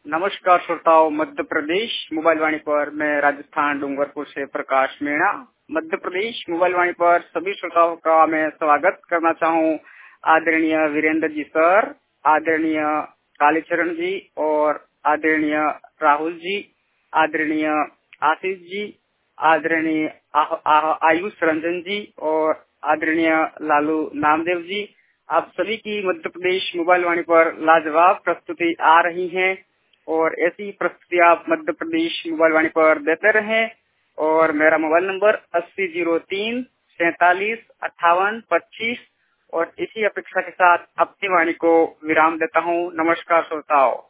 नमस्कार श्रोताओं, मध्य प्रदेश मोबाइल वाणी पर मैं राजस्थान डूंगरपुर से प्रकाश मीणा मध्य प्रदेश मोबाइल वाणी पर सभी श्रोताओं का मैं स्वागत करना चाहूँ। आदरणीय वीरेंद्र जी सर, आदरणीय कालीचरण जी और आदरणीय राहुल जी, आदरणीय आशीष जी, आदरणीय आयुष रंजन जी और आदरणीय लालू नामदेव जी, आप सभी की मध्य प्रदेश मोबाइल वाणी पर लाजवाब प्रस्तुति आ रही है और ऐसी प्रस्तुति आप मध्य प्रदेश मोबाइल वाणी पर देते रहें। और मेरा मोबाइल नंबर 8003-475825 और इसी अपेक्षा के साथ अपनी वाणी को विराम देता हूँ। नमस्कार श्रोताओं।